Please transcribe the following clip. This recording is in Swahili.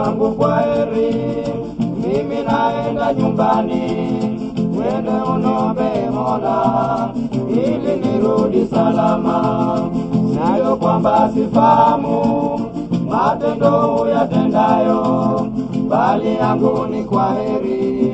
yangu kwa heri, mimi naenda nyumbani, wende unombe Mola ili nirudi salama. Nayo kwamba sifahamu matendo yatendayo, bali yangu ni kwa heri.